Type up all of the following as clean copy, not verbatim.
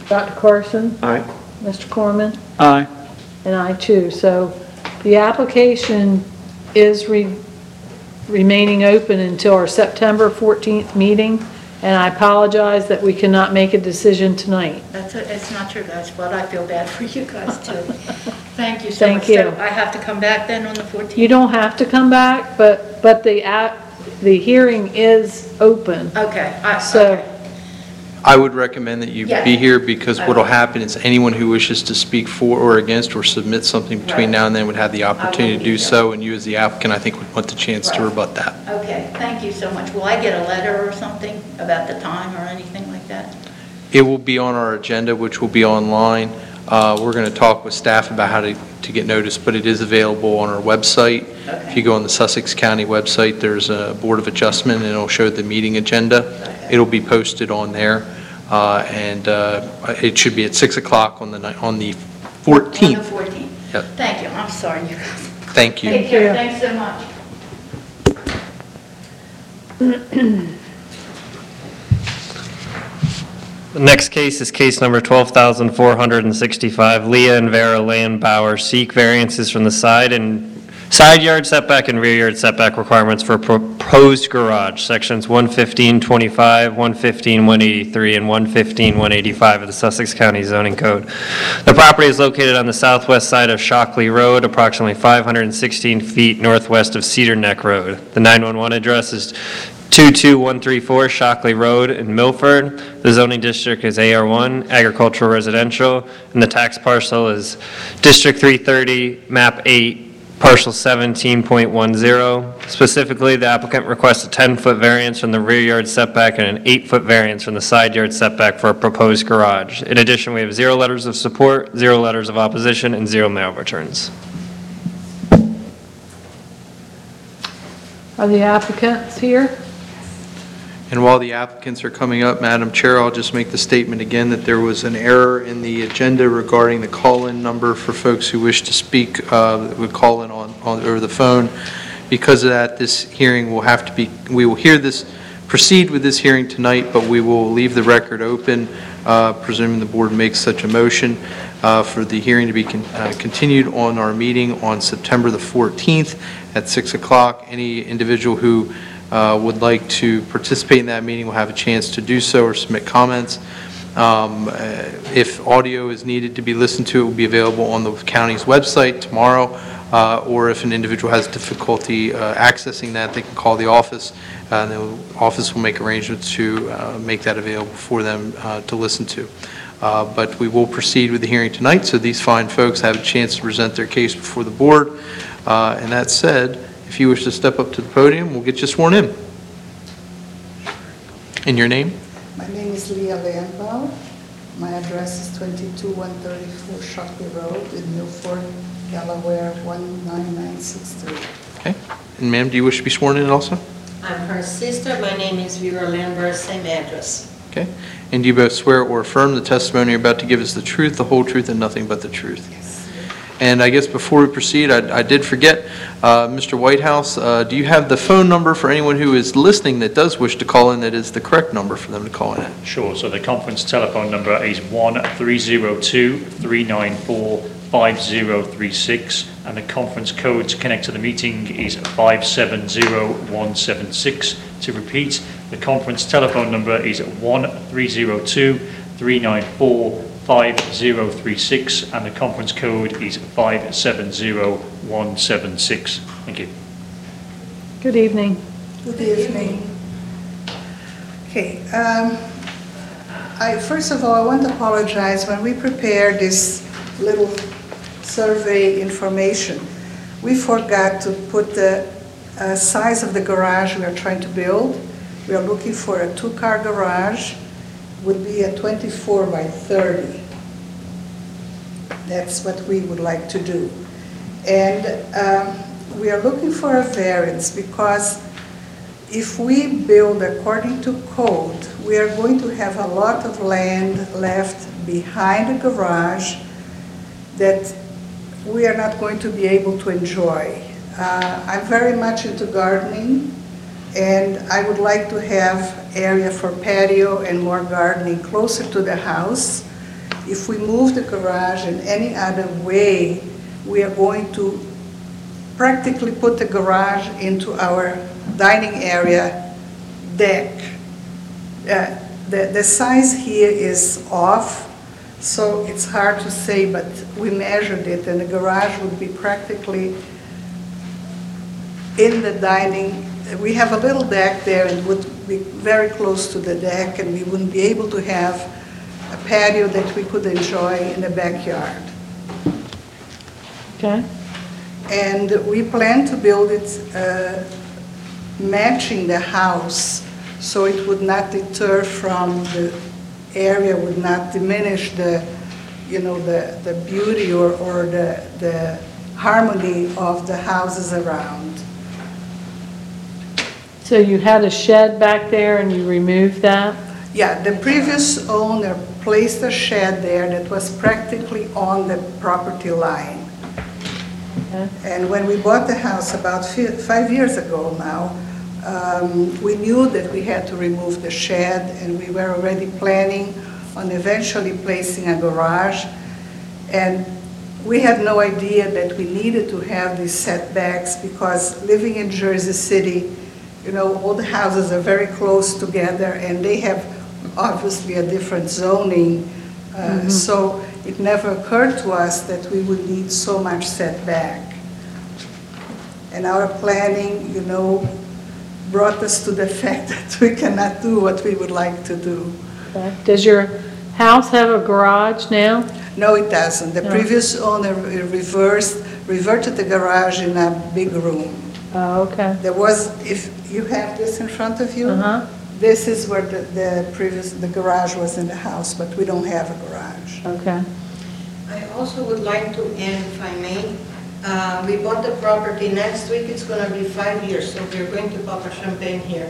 Dr. Carson? Aye. Mr. Corman? Aye. And I too. So the application is remaining open until our September 14th meeting, and I apologize that we cannot make a decision tonight. It's not your guys' fault. I feel bad for you guys too. Thank you so much. Thank you. So I have to come back then on the 14th? You don't have to come back, but the hearing is open. Okay. So I would recommend that you Yeah. be here, because what'll happen is anyone who wishes to speak for or against or submit something between Right. now and then would have the opportunity to be do here. so, and you as the applicant, I think, would want the chance to Right. rebut that. Okay, thank you so much. Will I get a letter or something about the time or anything like that? It will be on our agenda, which will be online. We're going to talk with staff about how to get notice, but it is available on our website. Okay. If you go on the Sussex County website, there's a Board of Adjustment, and it'll show the meeting agenda. Okay. It'll be posted on there, and it should be at 6 o'clock on the 14th. On the 14th. Yep. Thank you. I'm sorry, you guys. Thank you. Take care. you. Thanks so much. The next case is case number 12,465. Leah and Vera Landbauer seek variances from the side yard setback and rear yard setback requirements for a proposed garage, sections 115.25, 115.183, and 115.185 of the Sussex County Zoning Code. The property is located on the southwest side of Shockley Road, approximately 516 feet northwest of Cedar Neck Road. The 911 address is 22134 Shockley Road in Milford. The zoning district is AR1, agricultural residential, and the tax parcel is District 330, Map 8, Parcel 17.10. Specifically, the applicant requests a 10-foot variance from the rear yard setback and an 8-foot variance from the side yard setback for a proposed garage. In addition, we have 0 letters of support, 0 letters of opposition, and 0 mail returns. are the applicants here? And while the applicants are coming up, Madam Chair, I'll just make the statement again that there was an error in the agenda regarding the call-in number for folks who wish to speak, that would call in on over the phone. Because of that, this hearing will have to be, we will proceed with this hearing tonight, but we will leave the record open, presuming the board makes such a motion, for the hearing to be continued on our meeting on September the 14th at 6 o'clock. Any individual who would like to participate in that meeting will have a chance to do so or submit comments. If audio is needed to be listened to, it will be available on the county's website tomorrow, or if an individual has difficulty accessing that, they can call the office, and the office will make arrangements to make that available for them to listen to. But we will proceed with the hearing tonight, so these fine folks have a chance to present their case before the board. And that said, if you wish to step up to the podium, we'll get you sworn in. And your name? My name is Leah Landbauer. My address is 22134 Shockley Road in Milford, Delaware 19963. Okay. And ma'am, do you wish to be sworn in also? I'm her sister. My name is Vera Landbauer, same address. Okay. And do you both swear or affirm the testimony you're about to give is the truth, the whole truth, and nothing but the truth? Yes. And I guess before we proceed, I did forget, Mr. Whitehouse, do you have the phone number for anyone who is listening that does wish to call in that is the correct number for them to call in at? Sure. So the conference telephone number is 1-302-394-5036, and the conference code to connect to the meeting is 570176. To repeat, the conference telephone number is 1-302-394-5036, and the conference code is 570176. Thank you. Good evening. Good evening. Okay. First of all, I want to apologize. When we prepared this little survey information, we forgot to put the size of the garage we are trying to build. We are looking for a 2-car garage. Would be a 24 by 30. That's what we would like to do. And we are looking for a variance because if we build according to code, we are going to have a lot of land left behind the garage that we are not going to be able to enjoy. I'm very much into gardening, and I would like to have area for patio and more gardening closer to the house. If we move the garage in any other way, we are going to practically put the garage into our dining area deck. The size here is off, so it's hard to say, but we measured it, and the garage would be practically in the dining. We have a little deck there, and would be very close to the deck, and we wouldn't be able to have a patio that we could enjoy in the backyard. Okay. And we plan to build it matching the house, so it would not deter from the area, would not diminish the, the beauty or the harmony of the houses around. So you had a shed back there and you removed that? Yeah, the previous owner placed a shed there that was practically on the property line. Okay. And when we bought the house about 5 years ago now, we knew that we had to remove the shed, and we were already planning on eventually placing a garage. And we had no idea that we needed to have these setbacks, because living in Jersey City, all the houses are very close together, and they have obviously a different zoning. So it never occurred to us that we would need so much setback. And our planning, brought us to the fact that we cannot do what we would like to do. Okay. Does your house have a garage now? No, it doesn't. The No. previous owner reverted the garage in a big room. Oh, okay. There was, if you have this in front of you, Uh-huh. this is where the garage was in the house, but we don't have a garage. Okay. I also would like to add, if I may, we bought the property, next week it's going to be 5 years, so we're going to pop a champagne here.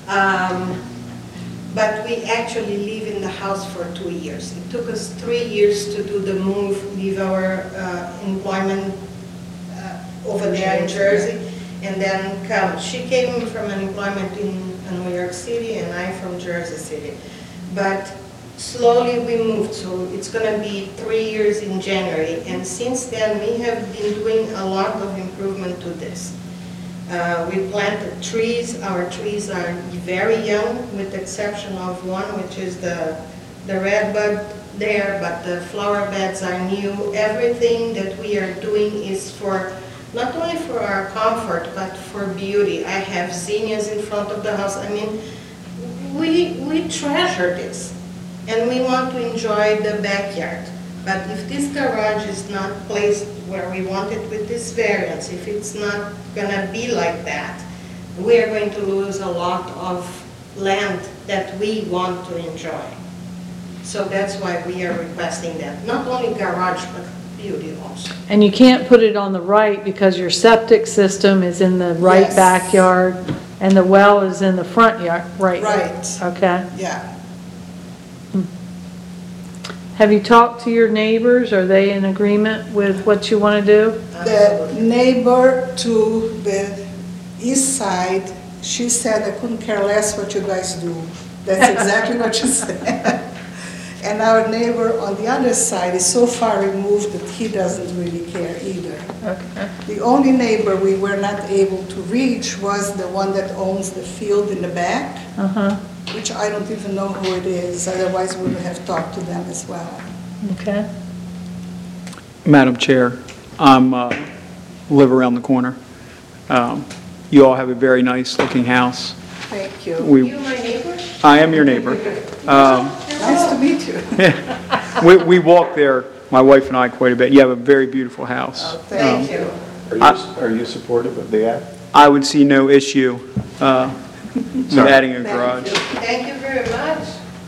But we actually live in the house for 2 years. It took us 3 years to do the move, leave our employment over there in Jersey, and then come. She came from an employment in New York City, and I from Jersey City. But slowly we moved, so it's going to be 3 years in January. And since then, we have been doing a lot of improvement to this. We planted trees. Our trees are very young, with the exception of one, which is the redbud there, but the flower beds are new. Everything that we are doing is for, not only for our comfort, but for beauty. I have zinnias in front of the house. I mean, we treasure this, and we want to enjoy the backyard. But if this garage is not placed where we want it with this variance, if it's not going to be like that, we are going to lose a lot of land that we want to enjoy. So that's why we are requesting that. Not only garage, but beauty also. And you can't put it on the right because your septic system is in the right Yes. backyard and the well is in the front yard, right? Right. Okay. Yeah. Have you talked to your neighbors? Are they in agreement with what you want to do? The neighbor to the east side, she said, I couldn't care less what you guys do. That's exactly what she said. And our neighbor on the other side is so far removed that he doesn't really care either. Okay. The only neighbor we were not able to reach was the one that owns the field in the back, Uh-huh. which I don't even know who it is, otherwise we would have talked to them as well. Okay. Madam Chair, live around the corner. You all have a very nice looking house. Thank you. You my neighbor? I am your neighbor. Nice to meet you. We walk there, my wife and I, quite a bit. You have a very beautiful house. Thank you. Are you supportive of the act? I would see no issue with adding a garage. Thank you very much.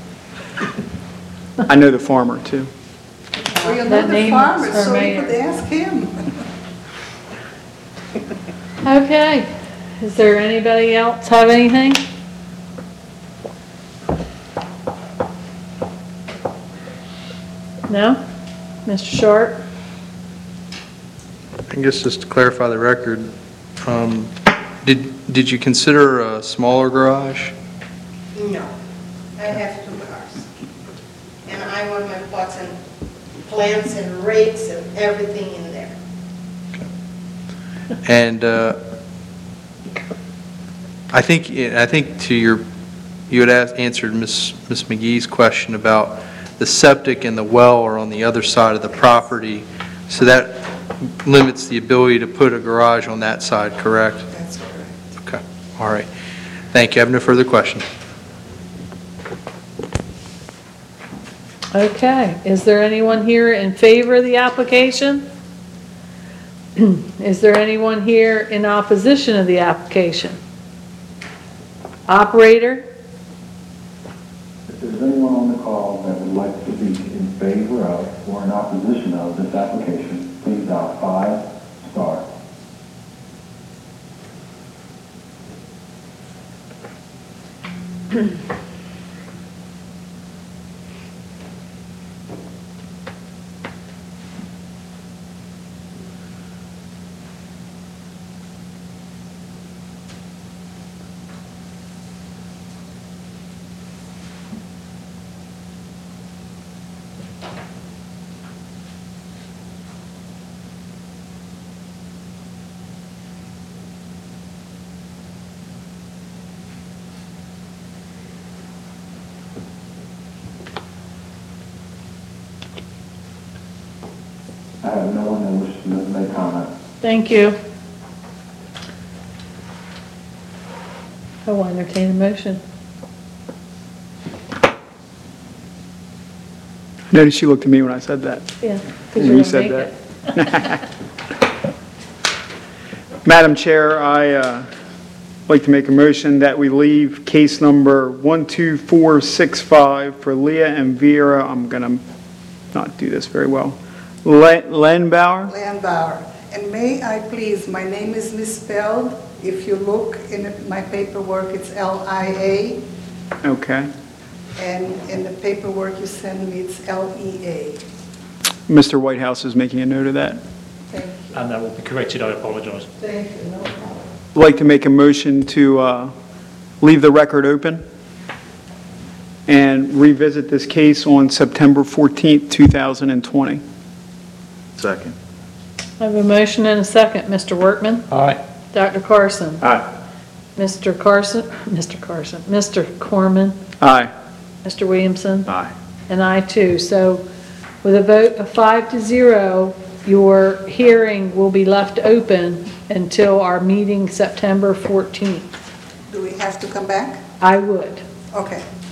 I know the farmer, too. Well, you know That the name farmer, is our so we mayor. could ask him. Okay. Is there anybody else have anything? No? Mr. Sharp? I guess just to clarify the record, did you consider a smaller garage? No, I have 2 cars. And I want my pots and plants and rakes and everything in there. And I think you had answered Ms. McGee's question about the septic and the well are on the other side of the property, so that limits the ability to put a garage on that side, correct? That's correct. Okay, all right. Thank you. I have no further questions. Okay, is there anyone here in favor of the application? Is there anyone here in opposition of the application? Operator? If there's anyone on the call that would like to speak in favor of or in opposition of this application, please dial 5*. I have no one that wishes to make comment. Thank you. I will entertain a motion. Notice you looked at me when I said that. Yeah. 'cause When you're you gonna said make that. it. Madam Chair, I like to make a motion that we leave case number 12465 for Leah and Vera. I'm going to not do this very well. Lenbauer? Landbauer. And may I please, my name is misspelled. If you look in my paperwork, it's L-I-A. Okay. And in the paperwork you send me, it's L-E-A. Mr. Whitehouse is making a note of that. Thank you. And that will be corrected, I apologise. Thank you, no problem. I'd like to make a motion to leave the record open and revisit this case on September 14th, 2020. Second. I have a motion and a second. Mr. Workman? Aye. Dr. Carson? Aye. Mr. Corman? Aye. Mr. Williamson? Aye. And I too. So with a vote of 5-0, your hearing will be left open until our meeting September 14th. Do we have to come back? I would. Okay.